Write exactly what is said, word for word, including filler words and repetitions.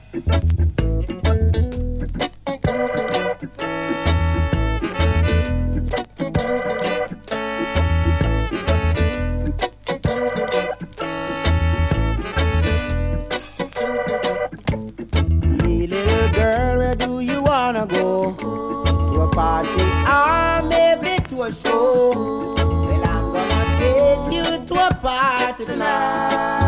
little girl, where do you wanna go? To a party or maybe to a show? Well, I'm gonna take you to a party tonight.